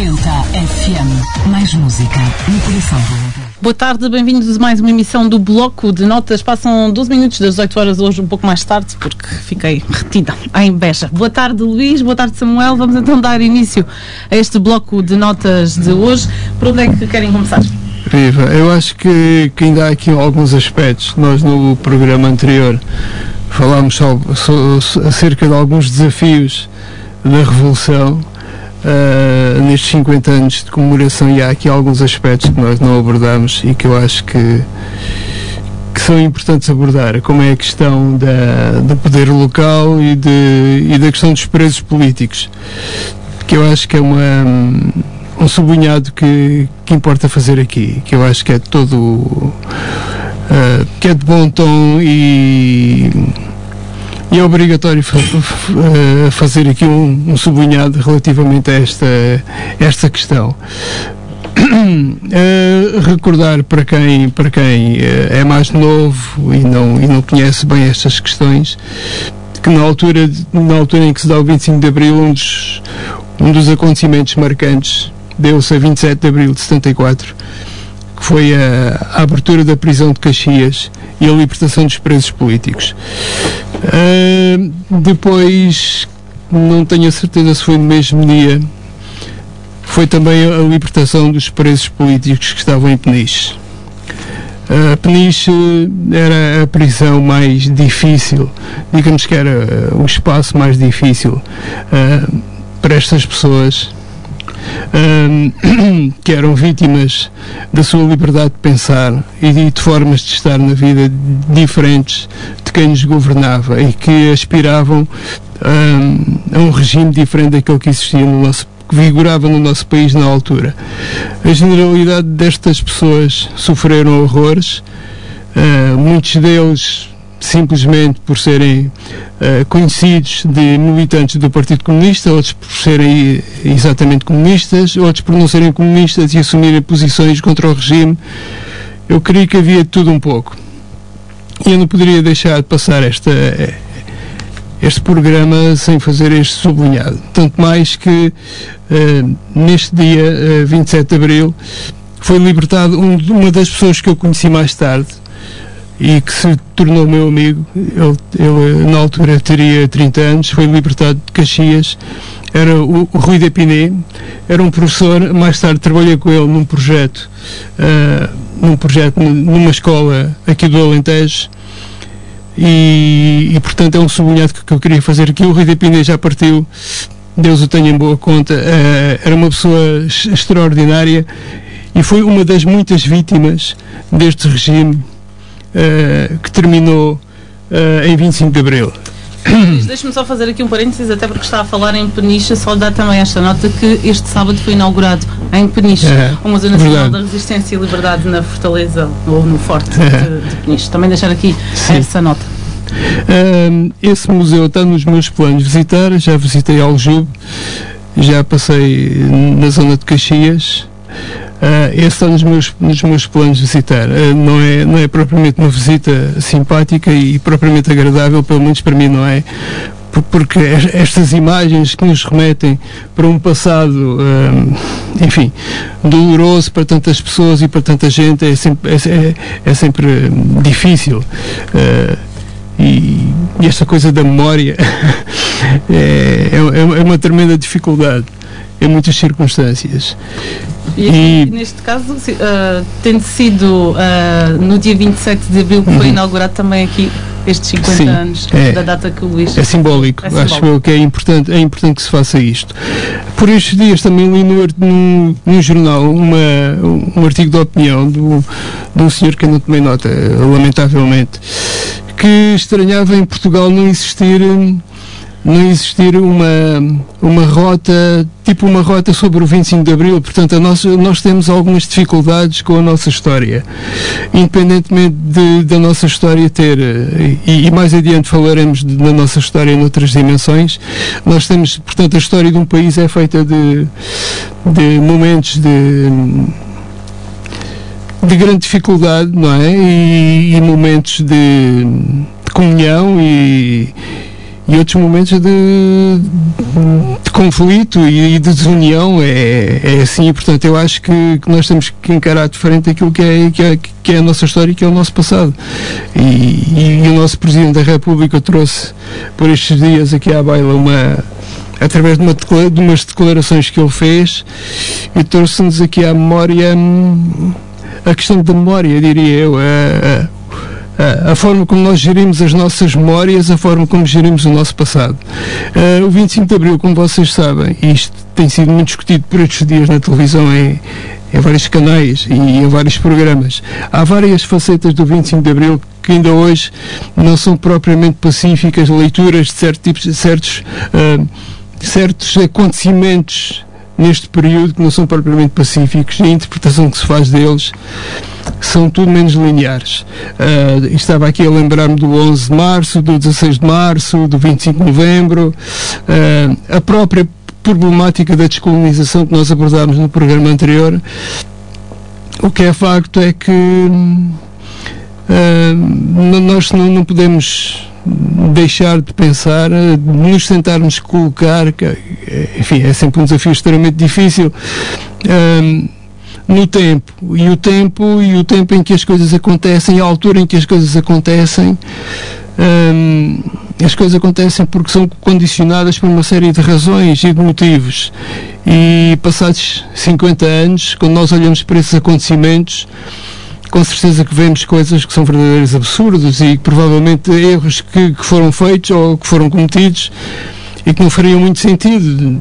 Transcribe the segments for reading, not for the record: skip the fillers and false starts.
90 FM. Mais música no coração. Boa tarde, bem-vindos a mais uma emissão do Bloco de Notas. Passam 12 minutos das 18 horas hoje, um pouco mais tarde, porque fiquei retida à inveja. Boa tarde, Luís. Boa tarde, Samuel. Vamos então dar início a este Bloco de Notas de hoje. Por onde é que querem começar? Viva, eu acho que ainda há aqui alguns aspectos. Nós no programa anterior falámos acerca de alguns desafios da Revolução nestes 50 anos de comemoração, e há aqui alguns aspectos que nós não abordamos e que eu acho que são importantes abordar, como é a questão do poder local e da questão dos presos políticos, que eu acho que é um sublinhado que importa fazer aqui, que eu acho que é todo que é de bom tom e é obrigatório fazer aqui um sublinhado relativamente a esta questão. Recordar para quem é mais novo e não conhece bem estas questões, que na altura em que se dá o 25 de Abril, um dos acontecimentos marcantes deu-se a 27 de Abril de 74, que foi a abertura da prisão de Caxias e a libertação dos presos políticos. Depois, não tenho a certeza se foi no mesmo dia, foi também a libertação dos presos políticos que estavam em Peniche. Peniche era a prisão mais difícil, digamos que era o espaço mais difícil para estas pessoas que eram vítimas da sua liberdade de pensar e de formas de estar na vida diferentes de quem nos governava, e que aspiravam a um regime diferente daquele que existia que vigorava no nosso país na altura. A generalidade destas pessoas sofreram horrores, muitos deles simplesmente por serem conhecidos de militantes do Partido Comunista, outros por serem exatamente comunistas, outros por não serem comunistas e assumirem posições contra o regime. Eu creio que havia de tudo um pouco. E eu não poderia deixar de passar este programa sem fazer este sublinhado. Tanto mais que neste dia, 27 de Abril, foi libertado uma das pessoas que eu conheci mais tarde e que se tornou meu amigo. Ele na altura teria 30 anos, foi libertado de Caxias. Era o Rui de Piné, era um professor. Mais tarde trabalhei com ele num projeto numa escola aqui do Alentejo, e portanto é um sublinhado que eu queria fazer aqui. O Rui de Piné já partiu, Deus o tenha em boa conta. Era uma pessoa extraordinária e foi uma das muitas vítimas deste regime que terminou em 25 de Abril. Deixe-me só fazer aqui um parênteses, até porque está a falar em Peniche. Só dar também esta nota que este sábado foi inaugurado em Peniche o Museu Nacional da Resistência e Liberdade na Fortaleza, ou no Forte de Peniche. Também deixar aqui essa nota. Esse museu está nos meus planos de visitar. Já visitei Aljube, já passei na zona de Caxias. Esse está nos meus planos de visitar. Não é propriamente uma visita simpática e propriamente agradável, pelo menos para mim não é, porque estas imagens que nos remetem para um passado, enfim, doloroso para tantas pessoas e para tanta gente, é sempre difícil. E esta coisa da memória é uma tremenda dificuldade em muitas circunstâncias. E neste caso, tendo sido no dia 27 de Abril que foi inaugurado também aqui estes 50 anos da data que o Luís... É simbólico. Acho eu que é importante que se faça isto. Por estes dias também li num jornal um artigo de opinião de um senhor que eu não tomei nota, lamentavelmente, que estranhava em Portugal não existir uma rota, tipo uma rota sobre o 25 de Abril. Portanto, nós temos algumas dificuldades com a nossa história, independentemente da nossa história ter, e mais adiante falaremos da nossa história noutras dimensões. Nós temos, portanto, a história de um país é feita de momentos de grande dificuldade, não é? E momentos de comunhão e e outros momentos de conflito e de desunião. É assim, e portanto eu acho que nós temos que encarar de frente aquilo que é a nossa história e que é o nosso passado. E o nosso Presidente da República trouxe por estes dias aqui à baila através de umas declarações que ele fez, e trouxe-nos aqui à memória a questão da memória, diria eu, a forma como nós gerimos as nossas memórias, a forma como gerimos o nosso passado. O 25 de Abril, como vocês sabem, e isto tem sido muito discutido por estes dias na televisão, em vários canais e em vários programas, há várias facetas do 25 de Abril que ainda hoje não são propriamente pacíficas, leituras de certos acontecimentos neste período que não são propriamente pacíficos, e a interpretação que se faz deles são tudo menos lineares. Estava aqui a lembrar-me do 11 de março, do 16 de março, do 25 de novembro, a própria problemática da descolonização que nós abordámos no programa anterior. O que é facto é que nós não podemos deixar de pensar, nos tentarmos colocar, enfim, é sempre um desafio extremamente difícil, no tempo, e o tempo em que as coisas acontecem, a altura em que as coisas acontecem. As coisas acontecem porque são condicionadas por uma série de razões e de motivos, e passados 50 anos, quando nós olhamos para esses acontecimentos, com certeza que vemos coisas que são verdadeiros absurdos e provavelmente erros que foram feitos ou que foram cometidos e que não fariam muito sentido.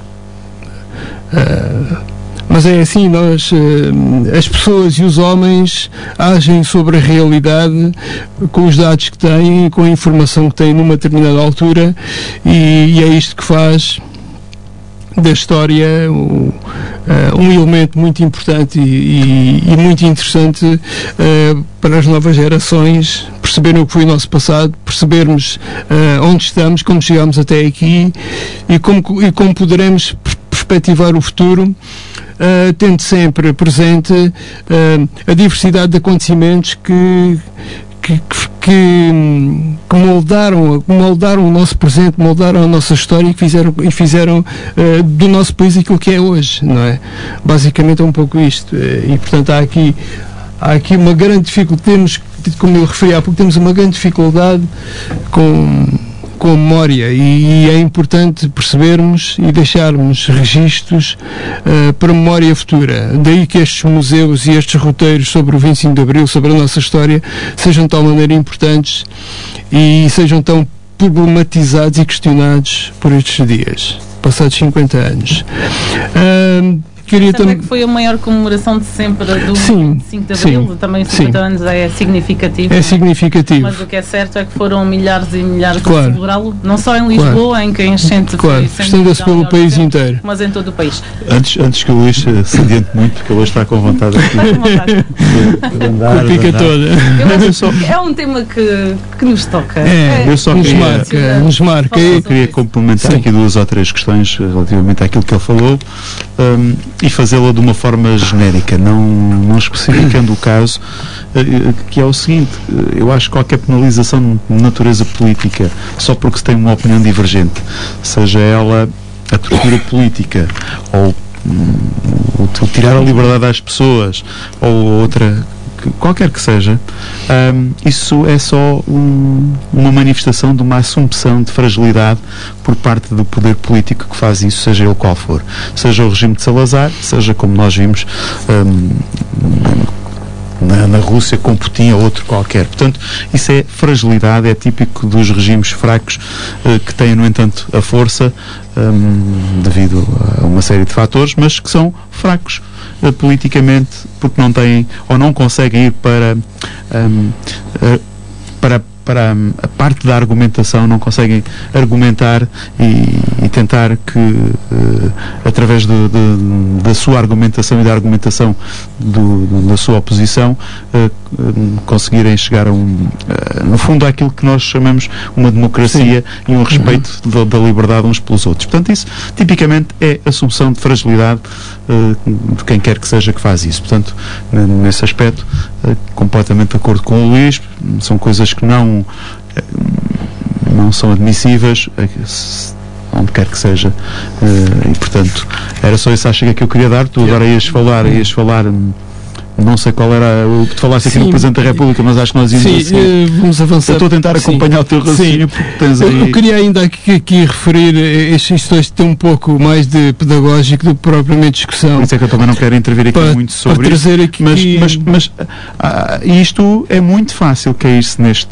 Mas é assim, as pessoas e os homens agem sobre a realidade com os dados que têm, com a informação que têm numa determinada altura, e é isto que faz da história um elemento muito importante e muito interessante para as novas gerações perceberem o que foi o nosso passado, percebermos onde estamos, como chegámos até aqui e como poderemos perspectivar o futuro, tendo sempre presente a diversidade de acontecimentos que moldaram o nosso presente, moldaram a nossa história e fizeram do nosso país aquilo que é hoje, não é? Basicamente é um pouco isto. E, portanto, há aqui uma grande dificuldade, como eu referi há pouco, temos uma grande dificuldade com a memória, e é importante percebermos e deixarmos registros para a memória futura. Daí que estes museus e estes roteiros sobre o 25 de Abril, sobre a nossa história, sejam de tal maneira importantes e sejam tão problematizados e questionados por estes dias, passados 50 anos. Queria também que foi a maior comemoração de sempre do 25 de Abril, também 50 anos é significativo. É significativo. Mas o que é certo é que foram milhares e milhares a celebrá-lo, não só em Lisboa, em que a enchente foi estende-se pelo país inteiro, mas em todo o país. Antes que o Luís se adiante muito, que ele hoje está com vontade de andar, pica toda. É um tema que nos toca. Eu só nos marca. Eu queria complementar aqui 2 ou 3 questões relativamente àquilo que ele falou, e fazê-la de uma forma genérica, não especificando o caso, que é o seguinte: eu acho que qualquer penalização de natureza política só porque se tem uma opinião divergente, seja ela a tortura política ou tirar a liberdade às pessoas ou outra, qualquer que seja, isso é só uma manifestação de uma assumpção de fragilidade por parte do poder político que faz isso, seja ele qual for, seja o regime de Salazar, seja, como nós vimos, na Rússia com Putin ou outro qualquer. Portanto, isso é fragilidade, é típico dos regimes fracos, que têm, no entanto, a força devido a uma série de fatores, mas que são fracos politicamente porque não têm ou não conseguem ir para a parte da argumentação, não conseguem argumentar e tentar que através da sua argumentação e da argumentação da sua oposição conseguirem chegar a no fundo àquilo que nós chamamos uma democracia e um respeito da liberdade uns pelos outros. Portanto, isso tipicamente é assunção de fragilidade de quem quer que seja que faz isso. Portanto, nesse aspecto, completamente de acordo com o Luís, são coisas que não não são admissíveis, onde quer que seja, e portanto era só essa a chega que eu queria dar. Tu agora ias falar não sei qual era, tu falaste aqui no Presidente da República, mas acho que nós íamos vamos avançar. Eu estou a tentar acompanhar o teu raciocínio, porque tens aí... Eu queria ainda aqui referir estes dois ter um pouco mais de pedagógico do que propriamente discussão. Por isso é que eu também não quero intervir aqui muito sobre isso, mas isto é muito fácil cair-se neste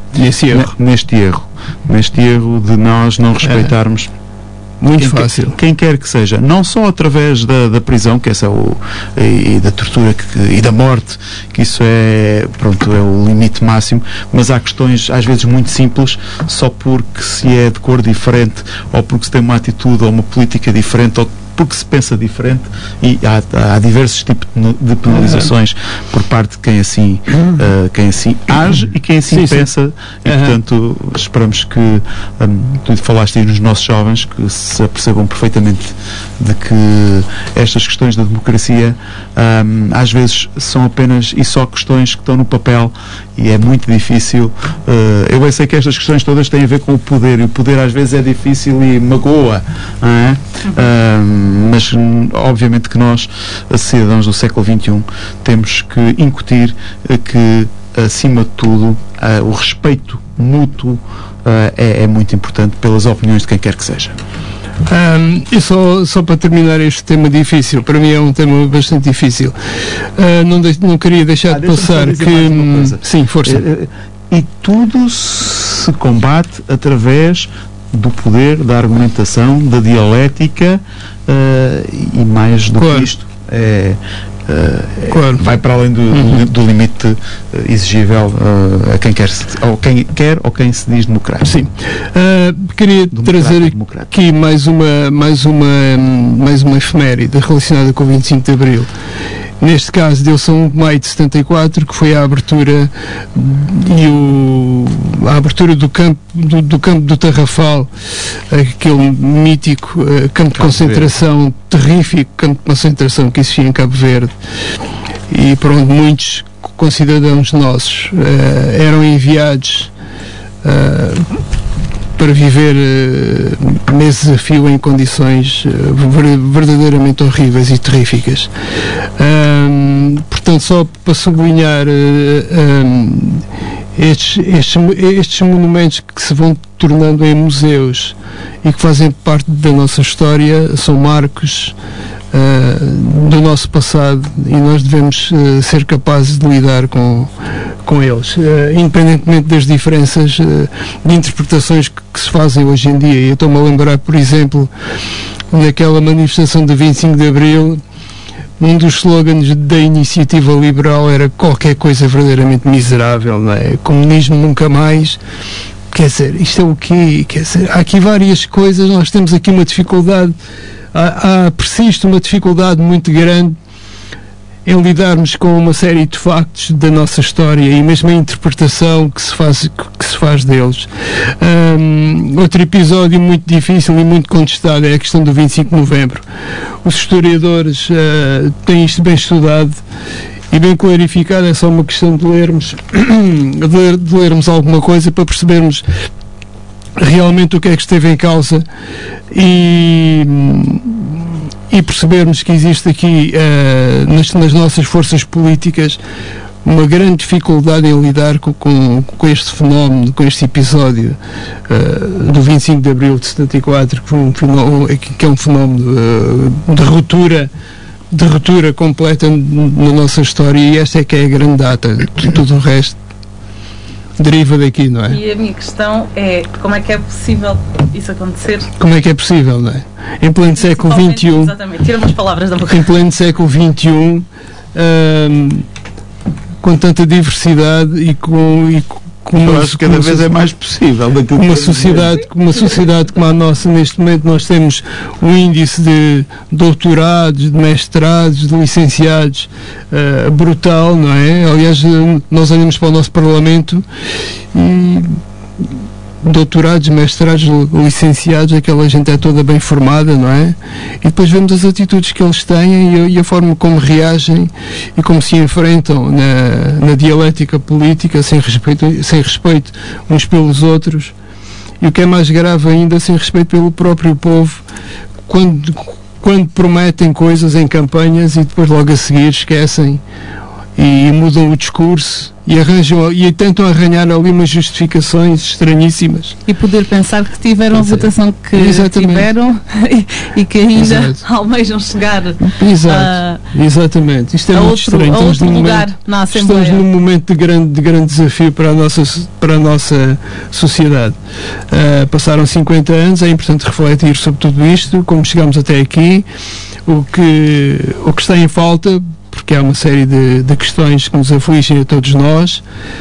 erro de nós não respeitarmos muito fácil. Quem quer que seja, não só através da prisão, que essa e da tortura e da morte, que isso é o limite máximo, mas há questões às vezes muito simples, só porque se é de cor diferente, ou porque se tem uma atitude ou uma política diferente, ou porque se pensa diferente, e há diversos tipos de penalizações por parte de quem assim age e quem assim pensa, e portanto esperamos que tu falaste aí nos nossos jovens que se apercebam perfeitamente de que estas questões da democracia às vezes são apenas e só questões que estão no papel, e é muito difícil. Eu bem sei que estas questões todas têm a ver com o poder, e o poder às vezes é difícil e magoa, não é? Mas obviamente que nós, cidadãos do século XXI, temos que incutir que, acima de tudo, o respeito mútuo é muito importante pelas opiniões de quem quer que seja. E só para terminar este tema difícil, para mim é um tema bastante difícil, não queria deixar de passar que... Sim, força. E tudo se combate através do poder, da argumentação, da dialética, e mais do que isto vai para além do limite exigível a quem quer ou quem se diz democrático. Sim. Queria trazer aqui mais uma efeméride relacionada com o 25 de Abril. Neste caso deu-se a 1 de maio de 74, que foi a abertura do campo do Tarrafal, aquele mítico campo de concentração, terrífico campo de concentração que existia em Cabo Verde, e por onde muitos concidadãos nossos eram enviados para viver meses a fio em condições verdadeiramente horríveis e terríficas. Portanto, só para sublinhar estes monumentos que se vão tornando em museus e que fazem parte da nossa história, são marcos do nosso passado, e nós devemos ser capazes de lidar com eles, independentemente das diferenças de interpretações que se fazem hoje em dia. Eu estou-me a lembrar, por exemplo, naquela manifestação de 25 de Abril, um dos slogans da iniciativa liberal era qualquer coisa verdadeiramente miserável, não é? Comunismo nunca mais. Quer dizer, isto é o quê? Quer dizer, há aqui várias coisas, nós temos aqui uma dificuldade, persiste uma dificuldade muito grande em lidarmos com uma série de factos da nossa história e mesmo a interpretação que se faz deles. Outro episódio muito difícil e muito contestado é a questão do 25 de novembro. Os historiadores têm isto bem estudado e bem clarificado, é só uma questão de lermos alguma coisa para percebermos realmente o que é que esteve em causa e percebermos que existe aqui nas nossas forças políticas uma grande dificuldade em lidar com este fenómeno, com este episódio do 25 de Abril de 74, que é um fenómeno de ruptura completa na nossa história, e esta é que é a grande data. Tudo o resto deriva daqui, não é? E a minha questão é, como é que é possível isso acontecer? Como é que é possível, não é? Em pleno século XXI... Exatamente, tira umas palavras da boca. Em pleno século XXI, com tanta diversidade e com cada vez é mais possível. Uma sociedade como a nossa, neste momento nós temos um índice de doutorados, de mestrados, de licenciados brutal, não é? Aliás, nós olhamos para o nosso Parlamento e doutorados, mestrados, licenciados, aquela gente é toda bem formada, não é? E depois vemos as atitudes que eles têm e a forma como reagem e como se enfrentam na dialética política, sem respeito uns pelos outros, e o que é mais grave ainda, sem respeito pelo próprio povo, quando prometem coisas em campanhas e depois logo a seguir esquecem e mudam o discurso e tentam arranhar ali umas justificações estranhíssimas. E poder pensar que tiveram a votação que tiveram e que ainda almejam chegar exatamente. Isto é muito estranho. A outro lugar na Assembleia. Estamos num momento de grande desafio para a nossa sociedade. Passaram 50 anos, é importante refletir sobre tudo isto, como chegamos até aqui, o que está em falta, porque há uma série de questões que nos afligem a todos nós,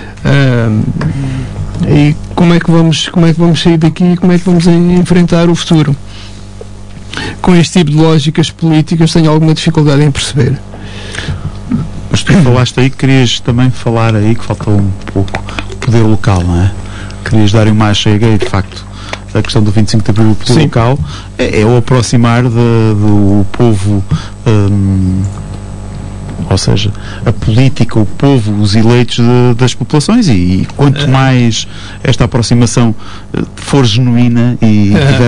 e como é que vamos sair daqui e como é que vamos enfrentar o futuro. Com este tipo de lógicas políticas tenho alguma dificuldade em perceber. Mas tu falaste aí que querias também falar aí que falta um pouco poder local, não é? Querias dar uma chega e de facto a questão do 25 de Abril, o poder local é o aproximar do povo, ou seja, a política, o povo, os eleitos das populações, e quanto mais esta aproximação for genuína e tiver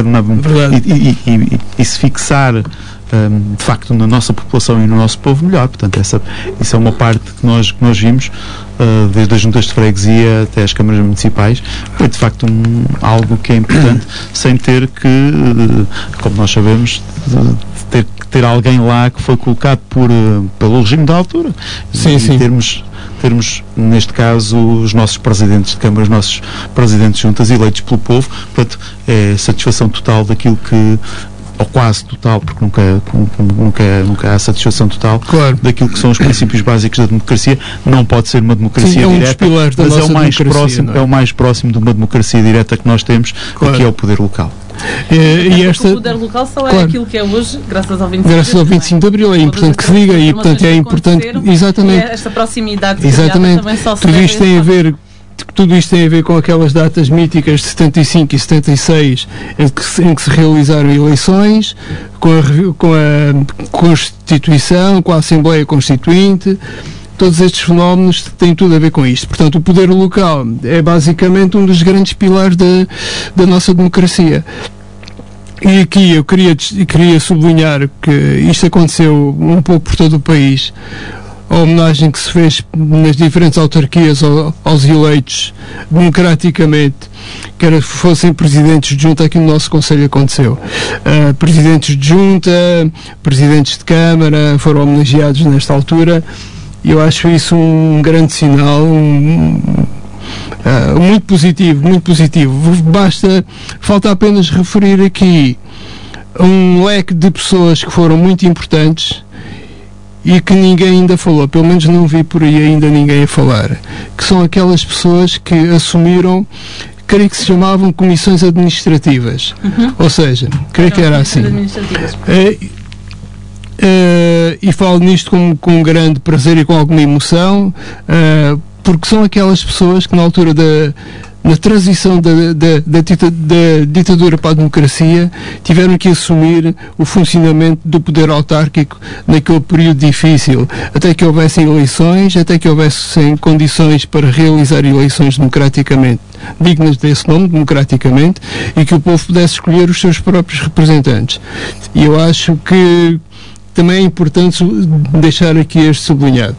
e se fixar de facto na nossa população e no nosso povo, melhor. Portanto, isso é uma parte que nós vimos desde as juntas de freguesia até as câmaras municipais. Foi de facto algo que é importante, sem ter que, como nós sabemos, ter alguém lá que foi colocado pelo regime da altura. Sim. Termos, neste caso, os nossos presidentes de câmara, os nossos presidentes de juntas eleitos pelo povo. Portanto, é satisfação total daquilo que, ou quase total, porque nunca há satisfação total, claro, daquilo que são os princípios básicos da democracia. Não pode ser uma democracia direta, mas é o mais próximo de uma democracia direta que nós temos, claro, que é o poder local. O poder local só é aquilo que é hoje, graças ao 25 de Abril. É importante que se diga, e portanto é importante, exatamente, esta proximidade, exatamente, também só se tudo isto tem a ver com aquelas datas míticas de 75 e 76 em que se realizaram eleições, com a Constituição, com a Assembleia Constituinte. Todos estes fenómenos têm tudo a ver com isto. Portanto, o poder local é basicamente um dos grandes pilares da nossa democracia. E aqui eu queria sublinhar que isto aconteceu um pouco por todo o país. A homenagem que se fez nas diferentes autarquias aos eleitos democraticamente, quer fossem presidentes de junta, aqui no nosso Conselho aconteceu. Presidentes de junta, presidentes de Câmara foram homenageados nesta altura. Eu acho isso um grande sinal, muito positivo, muito positivo. Falta apenas referir aqui um leque de pessoas que foram muito importantes e que ninguém ainda falou, pelo menos não vi por aí ainda ninguém a falar, que são aquelas pessoas que assumiram, creio que se chamavam comissões administrativas, ou seja, creio que era assim. E falo nisto com grande prazer e com alguma emoção, porque são aquelas pessoas que na altura na transição da ditadura para a democracia tiveram que assumir o funcionamento do poder autárquico naquele período difícil, até que houvessem eleições, até que houvessem condições para realizar eleições democraticamente, dignas desse nome, democraticamente, e que o povo pudesse escolher os seus próprios representantes. E eu acho que também é importante deixar aqui este sublinhado.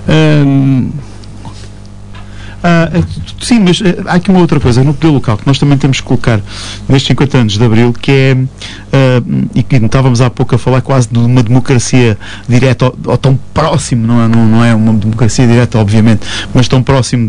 Sim, mas há aqui uma outra coisa no poder local que nós também temos que colocar nestes 50 anos de Abril, que é, e que estávamos há pouco a falar quase de uma democracia direta, ou tão próximo, não é uma democracia direta, obviamente, mas tão próximo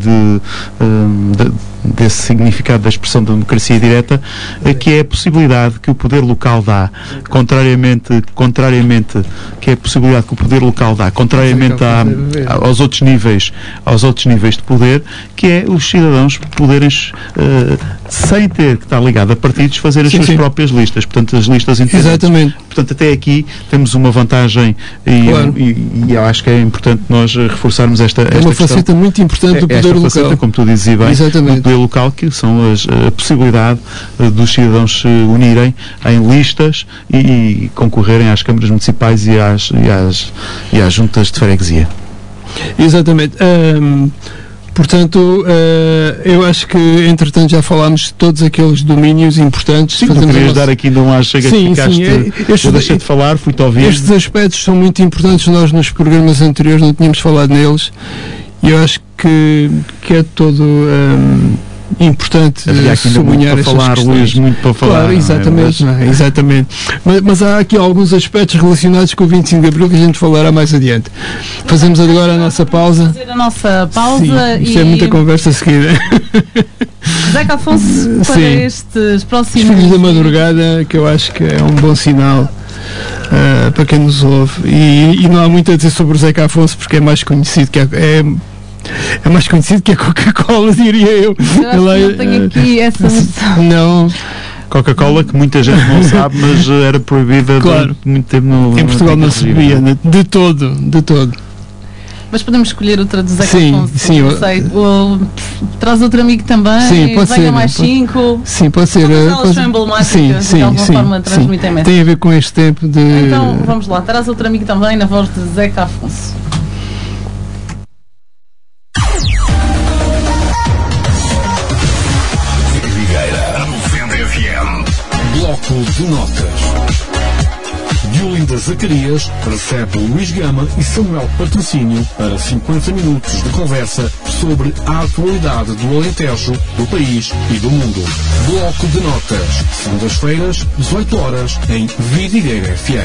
desse significado da expressão da democracia direta, que é a possibilidade que o poder local dá, contrariamente que é a possibilidade que o poder local dá, contrariamente aos outros níveis de poder, que é os cidadãos poderem, sem ter que estar ligado a partidos, fazer as suas próprias listas, portanto as listas independentes. Exatamente. Portanto, até aqui temos uma vantagem e eu acho que é importante nós reforçarmos esta questão. É uma faceta muito importante do poder local. Faceta, como tu dizes bem, exatamente, do poder local, que são a possibilidade dos cidadãos se unirem em listas e concorrerem às câmaras municipais e às juntas de freguesia. Exatamente. Portanto, eu acho que, entretanto, já falámos de todos aqueles domínios importantes. Sim, tu querias dar aqui ainda um chega que ficaste... Eu deixei de falar, fui-te ouvir. Estes aspectos são muito importantes. Nós, nos programas anteriores, não tínhamos falado neles. E eu acho que é todo... importante sublinhar estas falar, questões. Luís, muito para falar. Claro, exatamente. Exatamente. Mas há aqui alguns aspectos relacionados com o 25 de Abril que a gente falará mais adiante. Fazemos agora a nossa pausa. Fazer a nossa pausa. Sim, isto é muita conversa seguida. Zeca Afonso, para estes próximos... Os Filhos da Madrugada, que eu acho que é um bom sinal para quem nos ouve. E não há muito a dizer sobre o Zeca Afonso, porque é mais conhecido que é mais conhecido que a Coca-Cola, diria eu. Eu tenho aqui essa noção. Não. Coca-Cola, que muita gente não sabe, mas era proibida durante muito tempo em Portugal não se bebia, de todo. Mas podemos escolher outra do Zeca Afonso. Sim, não sei. Traz outro amigo também. Sim, pode ser. Mais 5. Sim, pode ser. Elas são emblemáticas, de alguma forma transmitem mensagem. Tem a ver com este tempo de... Então, vamos lá. Traz outro amigo também, na voz de Zeca Afonso. Bloco de notas. Diolinda Zacarias recebe Luís Gama e Samuel Patrocínio para 50 minutos de conversa sobre a atualidade do Alentejo, do país e do mundo. Bloco de notas. Segundas-feiras, 18 horas, em Vidigueira FM.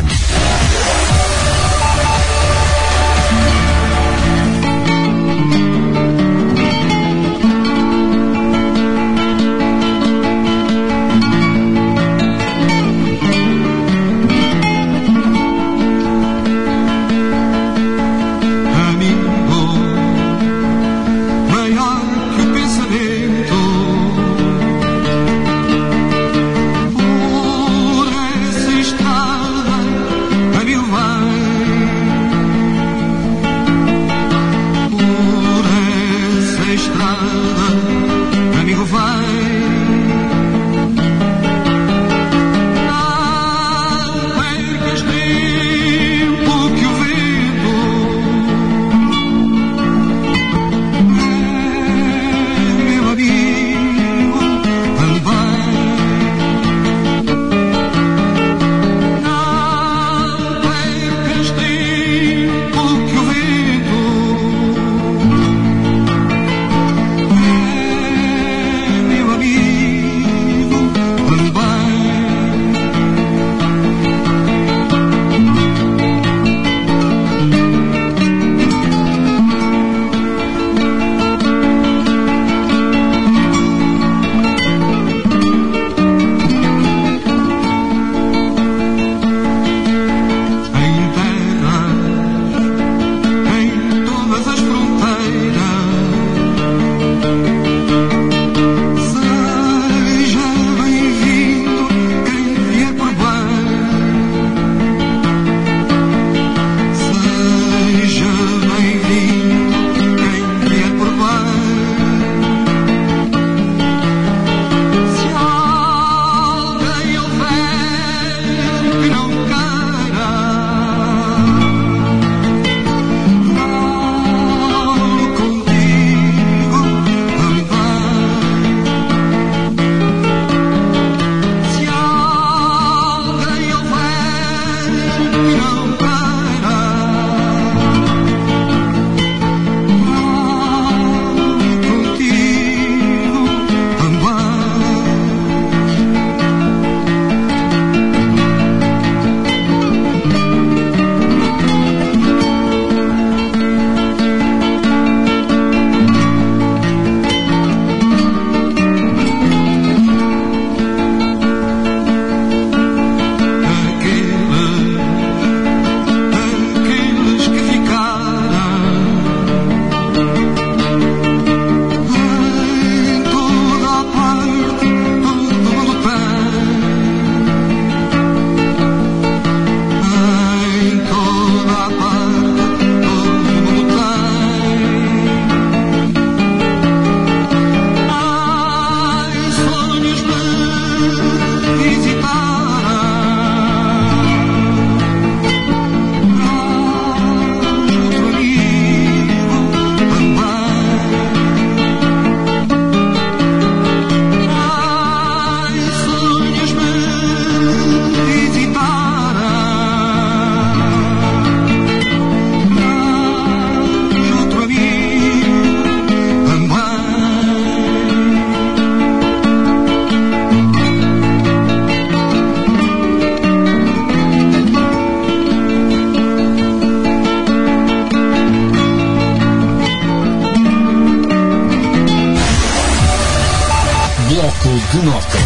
de Notas.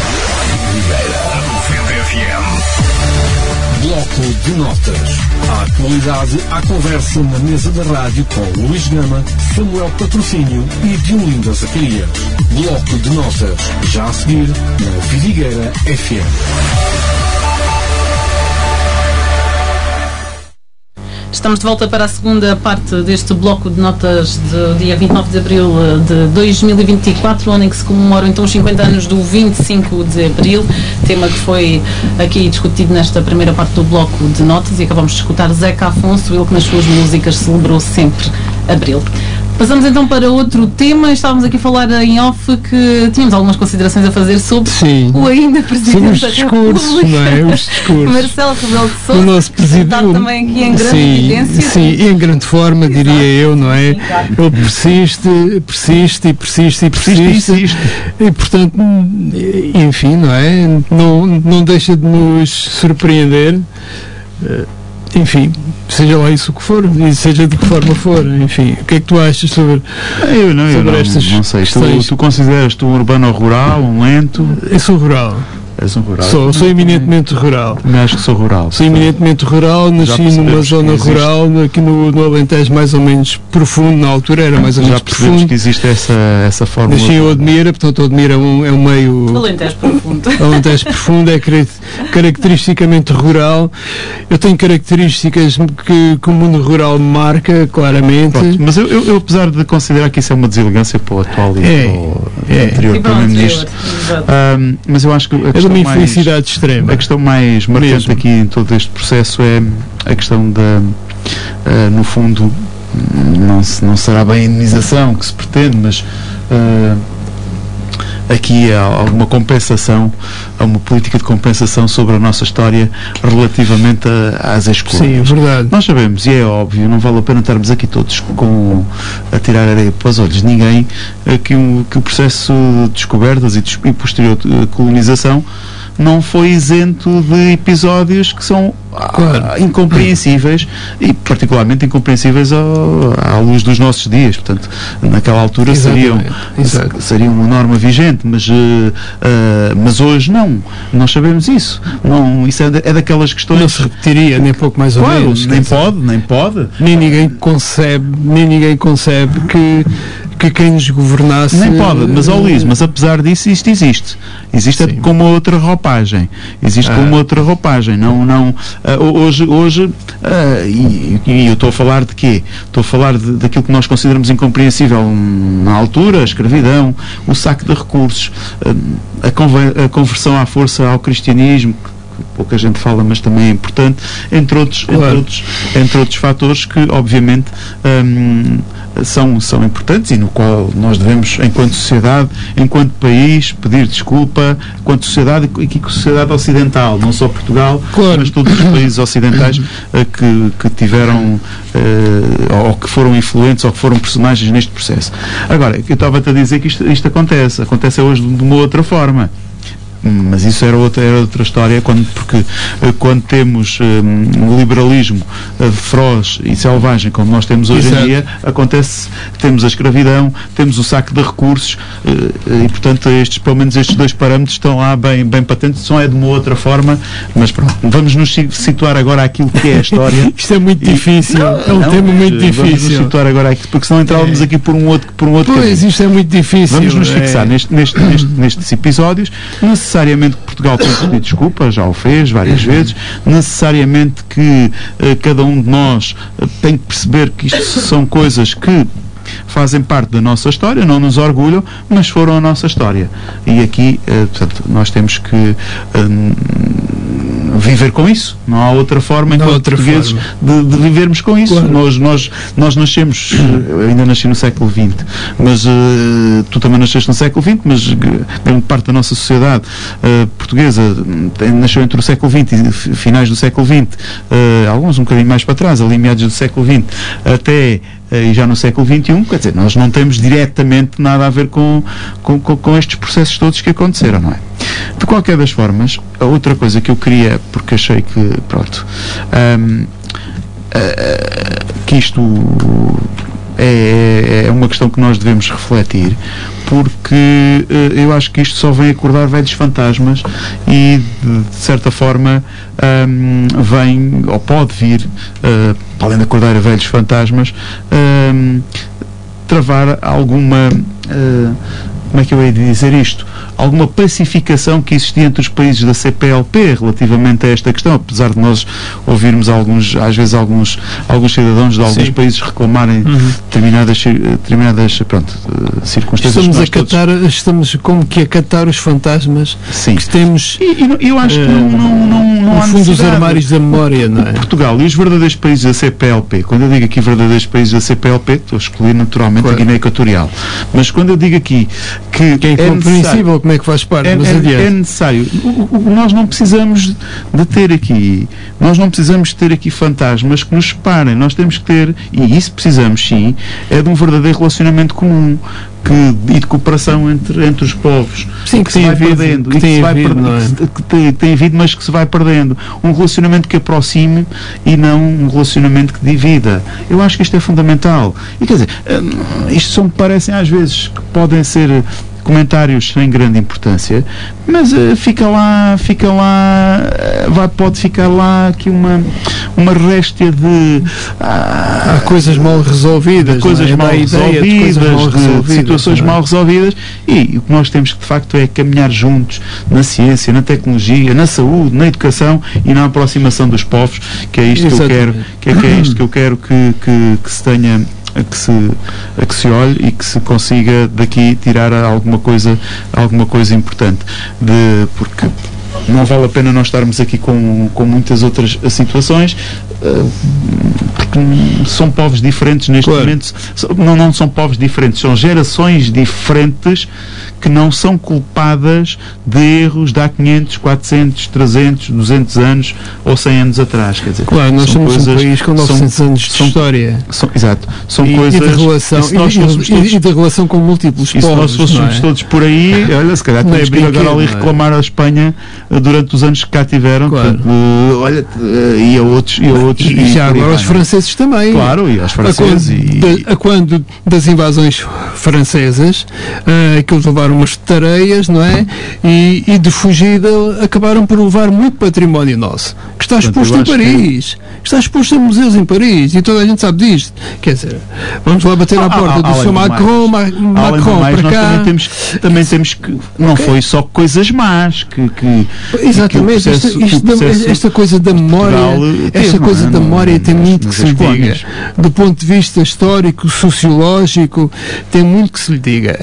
Bloco de Notas. A atualidade à conversa na mesa da rádio com Luís Gama, Samuel Patrocínio e Diolinda Zacarias. Bloco de Notas. Já a seguir na Vidigueira FM. Estamos de volta para a segunda parte deste bloco de notas do dia 29 de abril de 2024, ano em que se comemoram então os 50 anos do 25 de abril, tema que foi aqui discutido nesta primeira parte do bloco de notas, e acabamos de escutar Zeca Afonso, ele que nas suas músicas celebrou sempre abril. Passamos então para outro tema. Estávamos aqui a falar em off que tínhamos algumas considerações a fazer sobre o ainda Presidente da República, não é? Os discursos. Marcelo Rebelo de Sousa, o nosso Presidente está também aqui em grande evidência. Sim, em grande forma, exato, diria eu, não é? Sim, claro. Ele persiste e, portanto, enfim, não é? Não deixa de nos surpreender. Enfim, seja lá isso o que for, e seja de que forma for, enfim, o que é que tu achas sobre, estas não sei, tu consideras-te um urbano ou rural, um lento? Eu sou rural. És um rural? Sou eminentemente rural. Também acho que sou rural. Sou eminentemente rural, nasci numa zona rural, aqui no Alentejo mais ou menos profundo, na altura era mais ou menos profundo. Já percebemos que existe essa forma. Nasci em Odmira, portanto Odmira é um meio... Alentejo profundo. Alentejo profundo, é caracteristicamente rural. Eu tenho características que o mundo rural marca, claramente. Pronto, mas eu apesar de considerar que isso é uma deselegância para o atual e para o anterior Primeiro-Ministro, mas eu acho que é uma infelicidade extrema. A questão mais marcante aqui em todo este processo é a questão da, no fundo, não será bem a indenização que se pretende, mas aqui há alguma compensação, há uma política de compensação sobre a nossa história relativamente às escolhas. Sim, é verdade. Nós sabemos, e é óbvio, não vale a pena estarmos aqui todos a tirar areia para os olhos de ninguém, que o processo de descobertas e posterior colonização não foi isento de episódios que são incompreensíveis, e particularmente incompreensíveis à luz dos nossos dias. Portanto, naquela altura seriam uma norma vigente, mas hoje não. Nós sabemos isso. Não, isso é daquelas questões... Não se repetiria, nem pouco mais ou menos. Nem pode. Nem ninguém concebe que quem nos governasse... Nem pode, mas Luís, mas apesar disso, isto existe. Existe com uma outra roupagem. Hoje e eu estou a falar de quê? Estou a falar daquilo que nós consideramos incompreensível na altura, a escravidão, o saque de recursos, a conversão à força ao cristianismo, que pouca gente fala, mas também é importante, entre outros fatores que, obviamente, são importantes e no qual nós devemos, enquanto sociedade, enquanto país, pedir desculpa, enquanto sociedade e sociedade ocidental, não só Portugal, mas todos os países ocidentais que tiveram ou que foram influentes ou que foram personagens neste processo. Agora, eu estava-te a dizer que isto acontece hoje de uma outra forma. Mas isso era outra história, porque quando temos um liberalismo feroz e selvagem como nós temos hoje em dia, temos a escravidão, temos o saque de recursos, e portanto pelo menos estes dois parâmetros estão lá bem patentes, são de uma outra forma, mas pronto, vamos nos situar agora àquilo que é a história. Isto é muito difícil, é um tema muito difícil. Vamos nos situar agora aqui, porque senão entrávamos aqui por um outro Pois, isto é muito difícil. Vamos nos fixar nestes episódios. Necessariamente que Portugal tem que pedir desculpa, já o fez várias vezes, necessariamente que cada um de nós tem que perceber que isto são coisas que fazem parte da nossa história, não nos orgulham, mas foram a nossa história. E aqui, portanto, nós temos que viver com isso. Não há outra forma, enquanto portugueses, de vivermos com isso. Claro. Nós nascemos, eu ainda nasci no século XX, mas tu também nasceste no século XX, mas grande parte da nossa sociedade portuguesa nasceu entre o século XX e finais do século XX, alguns um bocadinho mais para trás, ali meados do século XX, até e já no século XXI, quer dizer, nós não temos diretamente nada a ver com estes processos todos que aconteceram, não é? De qualquer das formas, a outra coisa que eu queria, porque achei que, pronto, que isto é uma questão que nós devemos refletir, porque eu acho que isto só vem acordar velhos fantasmas e, de certa forma, vem, ou pode vir, além de acordar a velhos fantasmas, travar alguma... como é que eu hei de dizer isto? Alguma pacificação que existia entre os países da CPLP relativamente a esta questão, apesar de nós ouvirmos às vezes alguns cidadãos de alguns países reclamarem determinadas circunstâncias. Estamos como que a catar os fantasmas que temos. E eu acho que não há no fundo dos armários da memória, não é? Portugal e os verdadeiros países da CPLP, quando eu digo aqui verdadeiros países da CPLP, estou a excluir naturalmente a Guiné Equatorial, mas quando eu digo aqui que é compreensível como é que faz parte, mas adiante. É necessário. Nós não precisamos de ter aqui fantasmas que nos separem. Nós temos que ter, e isso precisamos sim, é de um verdadeiro relacionamento comum e de cooperação entre os povos. Sim, que tem havido, que tem havido, mas que se vai perdendo. Um relacionamento que aproxime e não um relacionamento que divida. Eu acho que isto é fundamental. E quer dizer, isto parecem às vezes que podem ser comentários sem grande importância, mas pode ficar lá aqui uma réstia de coisas mal resolvidas, de situações mal resolvidas, e o que nós temos que de facto é caminhar juntos na ciência, na tecnologia, na saúde, na educação e na aproximação dos povos, que é isto que eu quero, é isto que eu quero que se tenha, a que se olhe e que se consiga daqui tirar alguma coisa importante, porque não vale a pena nós estarmos aqui com muitas outras situações, porque são povos diferentes neste momento, não são povos diferentes, são gerações diferentes que não são culpadas de erros de há 500, 400, 300, 200 anos ou 100 anos atrás. Quer dizer, claro, nós somos um país com 900 anos de história. Exato. São coisas... E da relação com múltiplos povos. Se nós fôssemos todos por aí, olha, se calhar temos que ir agora ali reclamar à Espanha durante os anos que cá tiveram. Claro. Portanto, e a outros. E já agora aos franceses também. Claro, e aos franceses. A quando das invasões francesas, que eles levaram umas tareias, não é? E de fugida acabaram por levar muito património nosso, que está exposto em Paris, está exposto em museus em Paris, e toda a gente sabe disto. Quer dizer, vamos lá bater à porta do Sr. Macron para cá. Também temos que... Não foi só coisas más exatamente, esta coisa da memória, da memória tem muito que se lhe diga. Do ponto de vista histórico, sociológico, tem muito que se lhe diga.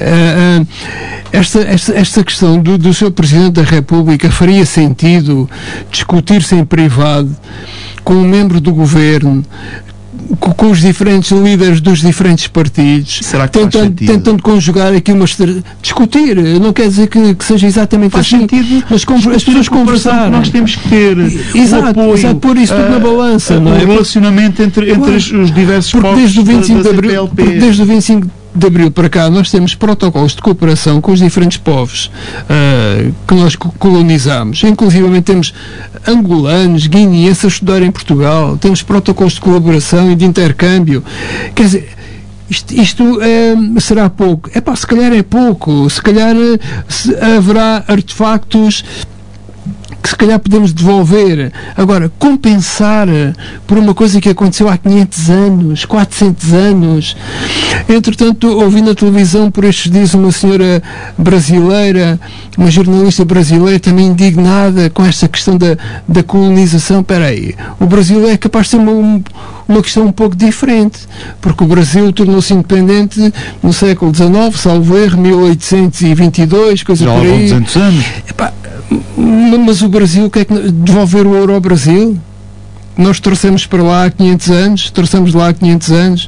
Esta questão do Sr. Presidente da República faria sentido discutir-se em privado com um membro do Governo, com os diferentes líderes dos diferentes partidos, tentando conjugar aqui discutir, não quer dizer que seja exatamente faz assim, sentido, mas as pessoas conversar. Nós temos que ter o apoio, pôr isso tudo na balança, não é? O relacionamento entre os diversos povos. Desde o 25 de Abril, desde o 25 de Abril para cá, nós temos protocolos de cooperação com os diferentes povos que nós colonizamos. Inclusive temos angolanos, guineenses a estudar em Portugal, temos protocolos de colaboração e de intercâmbio. Quer dizer, isto será pouco? Se calhar é pouco. Se calhar haverá artefactos que se calhar podemos devolver. Agora, compensar por uma coisa que aconteceu há 500 anos, 400 anos. Entretanto, ouvi na televisão por estes dias uma senhora brasileira, uma jornalista brasileira também indignada com esta questão da colonização. Espera aí, o Brasil é capaz de ser uma questão um pouco diferente, porque o Brasil tornou-se independente no século XIX, salvo erro, 1822, coisa por aí. Já há 200 anos. Mas o Brasil, quer que devolver o euro ao Brasil? Nós trouxemos para lá há 500 anos,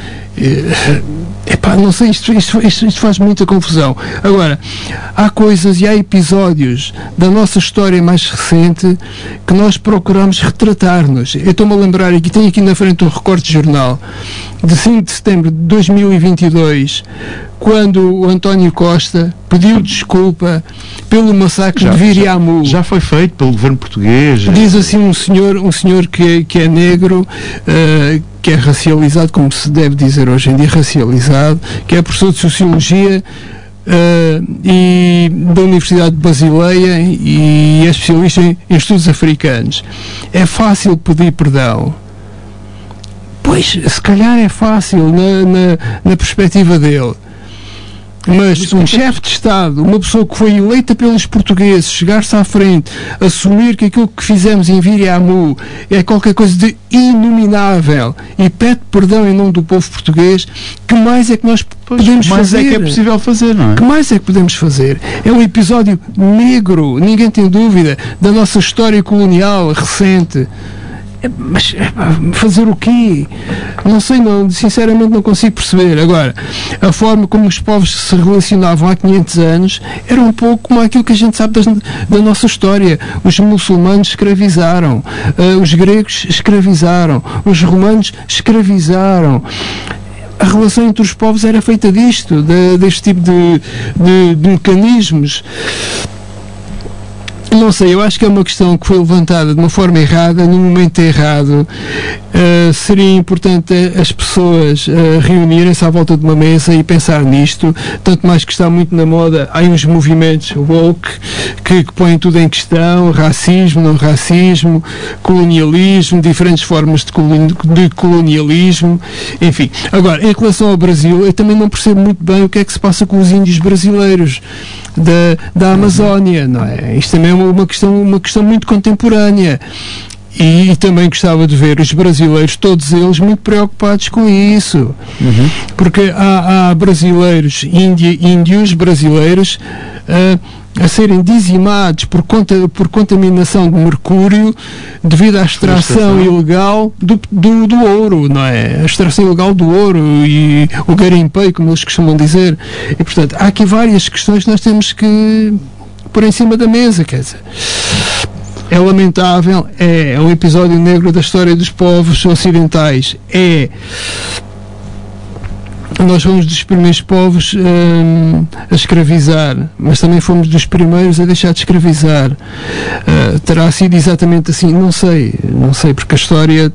não sei, isto faz muita confusão. Agora, há coisas e há episódios da nossa história mais recente que nós procuramos retratar-nos. Eu estou-me a lembrar aqui, tenho aqui na frente um recorte de jornal de 5 de setembro de 2022, quando o António Costa pediu desculpa pelo massacre de Viriamu. Já foi feito pelo governo português. Diz assim um senhor que é negro, que é racializado, como se deve dizer hoje em dia, racializado, que é professor de Sociologia e da Universidade de Basileia e é especialista em estudos africanos. É fácil pedir perdão? Pois, se calhar é fácil na perspectiva dele. Mas um chefe de Estado, uma pessoa que foi eleita pelos portugueses, chegar-se à frente, assumir que aquilo que fizemos em Viriamu é qualquer coisa de inominável e pede perdão em nome do povo português, que mais é que nós podemos fazer? Mais é que é possível fazer, não é? Que mais é que podemos fazer? É um episódio negro, ninguém tem dúvida, da nossa história colonial recente. Mas fazer o quê? Não sei, sinceramente não consigo perceber. Agora, a forma como os povos se relacionavam há 500 anos era um pouco como aquilo que a gente sabe da nossa história. Os muçulmanos escravizaram, os gregos escravizaram, os romanos escravizaram. A relação entre os povos era feita deste tipo de mecanismos. Não sei, eu acho que é uma questão que foi levantada de uma forma errada, num momento errado. Seria importante as pessoas reunirem-se à volta de uma mesa e pensar nisto, tanto mais que está muito na moda. Há uns movimentos woke que põem tudo em questão: racismo, não racismo, colonialismo, diferentes formas de colonialismo, enfim. Agora, em relação ao Brasil, eu também não percebo muito bem o que é que se passa com os índios brasileiros da Amazónia, não é? Isto também é uma questão muito contemporânea. E também gostava de ver os brasileiros, todos eles, muito preocupados com isso. Porque há brasileiros, índios brasileiros, a serem dizimados por contaminação de mercúrio devido à extração ilegal do ouro, não é? A extração ilegal do ouro e o garimpeio, como eles costumam dizer. E, portanto, há aqui várias questões que nós temos que pôr em cima da mesa, quer dizer. É lamentável, é um episódio negro da história dos povos ocidentais. Nós fomos dos primeiros povos a escravizar, mas também fomos dos primeiros a deixar de escravizar. Terá sido exatamente assim? Não sei, porque a história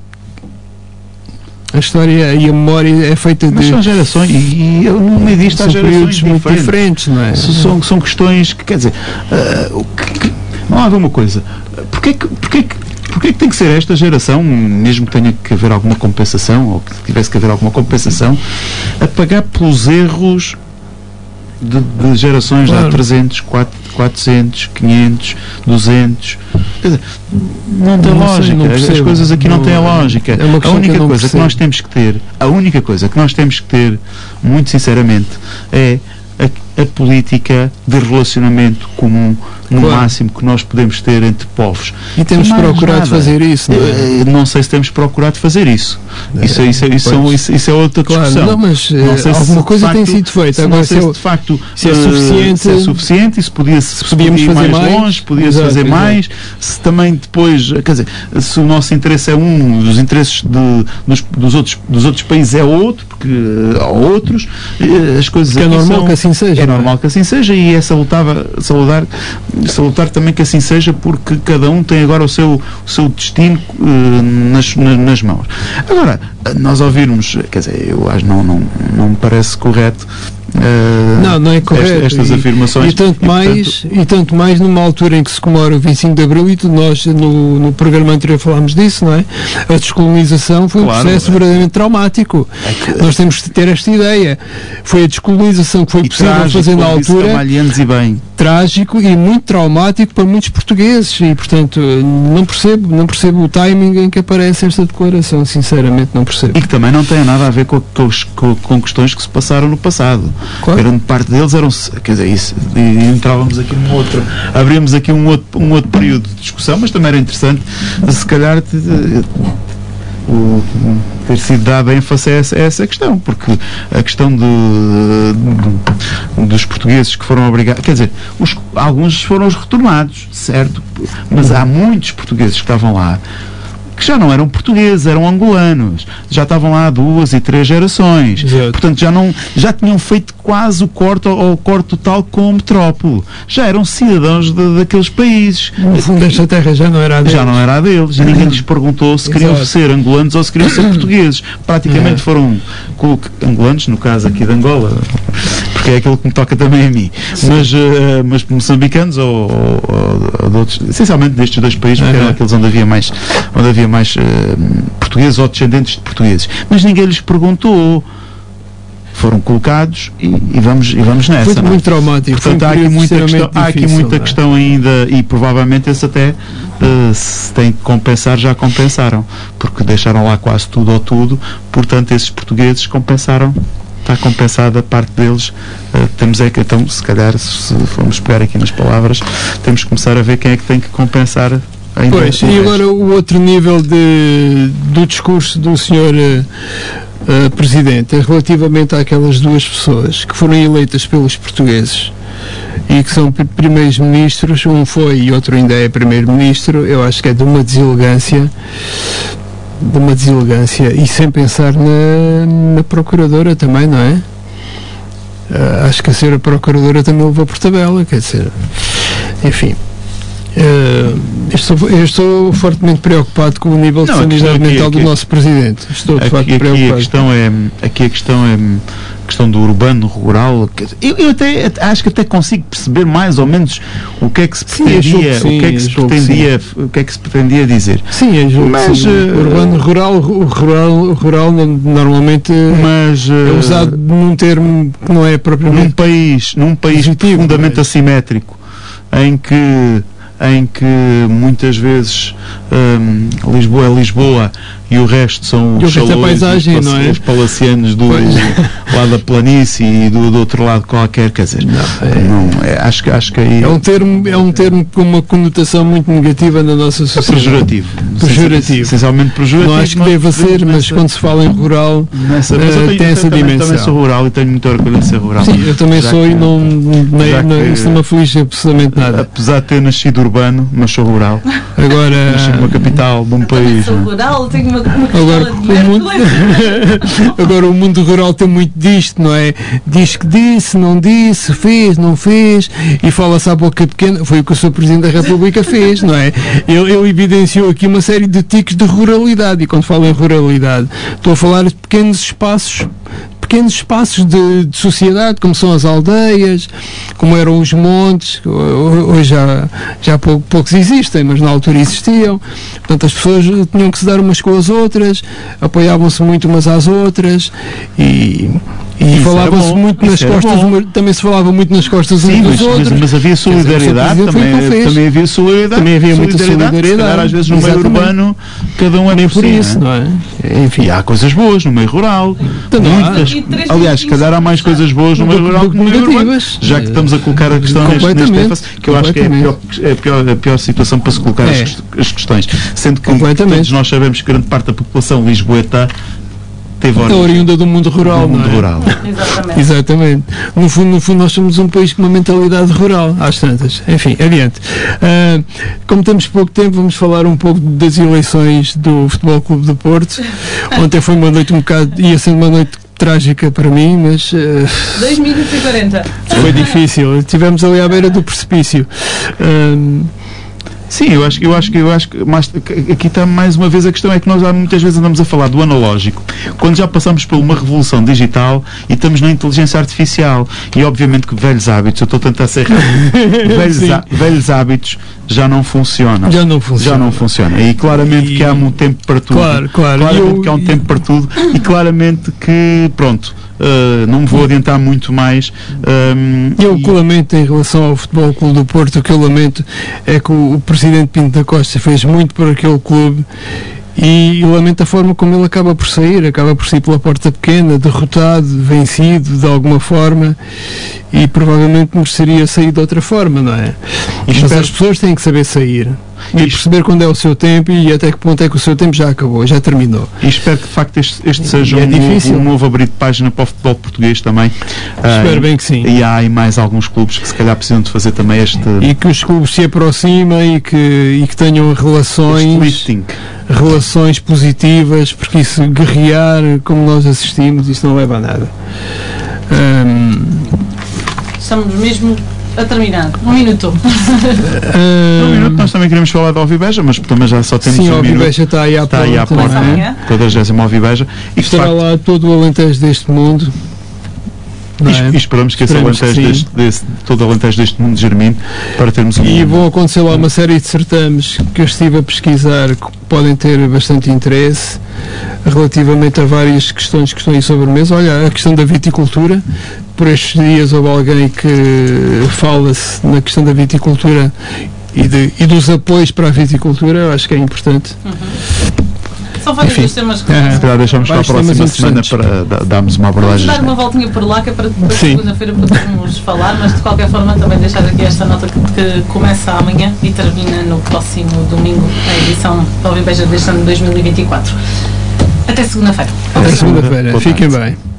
e a memória é feita mas são gerações, e no meio disto há gerações muito diferentes, não é? São questões que, quer dizer, não há uma coisa. Porquê que tem que ser esta geração, mesmo que tenha que haver alguma compensação, ou que tivesse que haver alguma compensação, a pagar pelos erros de gerações de há 300, 400, 500, 200? Quer dizer, não tem lógica. As coisas aqui não têm lógica. A única coisa que nós temos que ter, muito sinceramente, é a política de relacionamento comum no máximo que nós podemos ter entre povos. E temos procurado fazer isso, não é? Não sei se temos procurado fazer isso. Isso é outra discussão. Não, mas alguma coisa tem sido feita. Agora, se é suficiente, e se podíamos fazer mais longe, podia-se fazer mais, se também depois, quer dizer, se o nosso interesse é os interesses dos outros países é outro, porque há outros, as coisas que é normal que assim seja. É normal que assim seja, e é salutar também que assim seja, porque cada um tem agora o seu destino nas mãos. Agora, nós ouvirmos, quer dizer, eu acho não me parece correto não é correto estas afirmações, e tanto mais numa altura em que se comemora o 25 de Abril, e nós no programa anterior falámos disso, não é? A descolonização foi um processo verdadeiramente traumático. Nós temos de ter esta ideia. Foi a descolonização que foi possível fazer na altura, trágico e muito traumático para muitos portugueses, e portanto não percebo o timing em que aparece esta declaração, sinceramente não percebo. E que também não tem nada a ver com questões que se passaram no passado. Claro. Grande parte deles eram, quer dizer, isso, e entrávamos aqui abrimos aqui um outro período de discussão, mas também era interessante, se calhar, ter sido dada ênfase a essa questão, porque a questão dos portugueses que foram obrigados, quer dizer, alguns foram os retornados, certo? Mas há muitos portugueses que estavam lá que já não eram portugueses, eram angolanos. Já estavam lá há 2 e 3 gerações. Exato. Portanto, já tinham feito quase o corte total com a metrópole. Já eram cidadãos daqueles países. No fundo, esta terra já não era a deles. Já não era a deles. E ninguém lhes perguntou se queriam ser angolanos ou se queriam ser portugueses. Praticamente foram angolanos, no caso aqui de Angola, porque é aquilo que me toca também a mim. Mas moçambicanos ou de outros, essencialmente destes 2 países, porque eram aqueles onde havia mais portugueses ou descendentes de portugueses. Mas ninguém lhes perguntou. Foram colocados e vamos nessa. Foi muito traumático. Portanto, há aqui muita questão ainda, e provavelmente esse até se tem que compensar, já compensaram, porque deixaram lá quase tudo ou tudo. Portanto, esses portugueses compensaram. Está compensada a parte deles. Então, se calhar, se formos pegar aqui nas palavras, temos que começar a ver quem é que tem que compensar ainda. Pois, e agora o outro nível do discurso do senhor Presidente é relativamente àquelas 2 pessoas que foram eleitas pelos portugueses e que são primeiros ministros, um foi e outro ainda é primeiro-ministro. Eu acho que é de uma deselegância, e sem pensar na procuradora também, não é? Acho que a senhora procuradora também levou por tabela, quer dizer, enfim. Eu estou fortemente preocupado com o nível de sanidade mental do nosso Presidente. Estou de facto preocupado. A questão é a questão do urbano, rural. Eu até acho que até consigo perceber mais ou menos o que é que se pretendia, o que é que se pretendia dizer. Sim, mas urbano, rural normalmente é usado num termo que não é propriamente num país profundamente assimétrico, em que muitas vezes Lisboa é Lisboa e o resto são os chalões, os palacianos lá da planície e do outro lado qualquer, quer dizer, acho que aí é um termo com uma conotação muito negativa na nossa sociedade. Pejorativo. Essencialmente pejorativo. Não acho que deva ser, mas quando se fala em rural tem essa dimensão. Também sou rural e tenho muito orgulho de ser rural. Sim, eu também sou e isso não me aflige absolutamente nada. Apesar de ter nascido urbano, mas sou rural. Agora nasci numa capital de um país. Sou rural, tenho uma Agora o mundo rural tem muito disto, não é? Diz que disse, não disse, fez, não fez, e fala-se à boca pequena. Foi o que o Sr. Presidente da República fez, não é? Ele evidenciou aqui uma série de tiques de ruralidade, e quando falo em ruralidade estou a falar de pequenos espaços de sociedade, como são as aldeias, como eram os montes. Hoje já poucos existem, mas na altura existiam. Portanto, as pessoas tinham que se dar umas com as outras, apoiavam-se muito umas às outras e falava-se muito nas costas, também se falava muito nas costas uns dos outros. Mas havia solidariedade, também havia solidariedade. Também havia muita solidariedade. Calhar, às vezes no meio urbano cada um é por isso, não é? Enfim, há coisas boas no meio rural. Muitas. Aliás, se calhar há mais coisas boas no meio rural que no meio urbano. Já que estamos a colocar a questão neste ênfase, que eu acho que é a pior situação para se colocar as questões. Sendo que todos nós sabemos que grande parte da população lisboeta é oriunda do mundo rural, não é? Exatamente. No fundo, nós somos um país com uma mentalidade rural, às tantas. Enfim, adiante. Como temos pouco tempo, vamos falar um pouco das eleições do Futebol Clube do Porto. Ontem foi uma noite ia sendo uma noite trágica para mim, mas 2 minutos e 40. Foi difícil. Estivemos ali à beira do precipício. Sim, eu acho que mas aqui está mais uma vez a questão, é que nós muitas vezes andamos a falar do analógico, quando já passamos por uma revolução digital e estamos na inteligência artificial, e obviamente que velhos hábitos, eu estou a tentar ser velhos hábitos já não funcionam. Já não funciona. E claramente que há um tempo para tudo. Claramente que há um tempo para tudo e claramente que, pronto, não me vou adiantar muito mais. O que eu lamento em relação ao Futebol Clube do Porto, o que eu lamento é que o Presidente Pinto da Costa fez muito por aquele clube e lamento a forma como ele acaba por sair pela porta pequena, derrotado, vencido de alguma forma, e provavelmente mereceria sair de outra forma, não é? Mas as pessoas têm que saber sair. e perceber quando é o seu tempo e até que ponto é que o seu tempo já acabou, já terminou. E espero que de facto este seja um novo abrir de página para o futebol português também. Espero bem que sim. E há aí mais alguns clubes que se calhar precisam de fazer também este... E que os clubes se aproximem e que tenham relações positivas, porque isso guerrear como nós assistimos, isso não leva a nada. Estamos mesmo a terminar. Um minuto. Um minuto, nós também queremos falar da Alvibeja, mas também já só temos sim, um minuto. Sim, a Alvibeja está aí à porta. 40ª Alvibeja. E estará lá todo o Alentejo deste mundo. E esperamos que esse Alentejo todo o Alentejo deste mundo germine para termos um... E vão acontecer lá uma série de certames que eu estive a pesquisar que podem ter bastante interesse relativamente a várias questões que estão aí sobre a mesa. Olha, a questão da viticultura. Por estes dias houve alguém que fala-se na questão da viticultura e dos apoios para a viticultura. Eu acho que é importante. São vários dos temas que... Se calhar deixamos para a próxima semana para darmos uma abordagem. Vamos dar uma voltinha por lá, que é para depois segunda-feira podermos falar, mas de qualquer forma também deixar aqui esta nota que começa amanhã e termina no próximo domingo, a edição da Alvibeja deste ano de 2024. Até segunda-feira. Até segunda-feira. Fiquem bem.